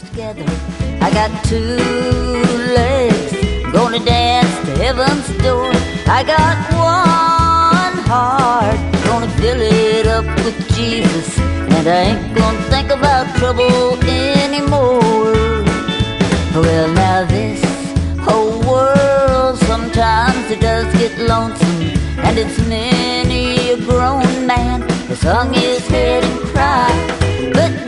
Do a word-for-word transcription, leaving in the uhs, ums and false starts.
together. I got two legs, gonna dance to heaven's door. I got one heart, gonna fill it up with Jesus, and I ain't gonna think about trouble anymore. Well, now this whole world, sometimes it does get lonesome, and it's many a grown man has hung his head and cried. But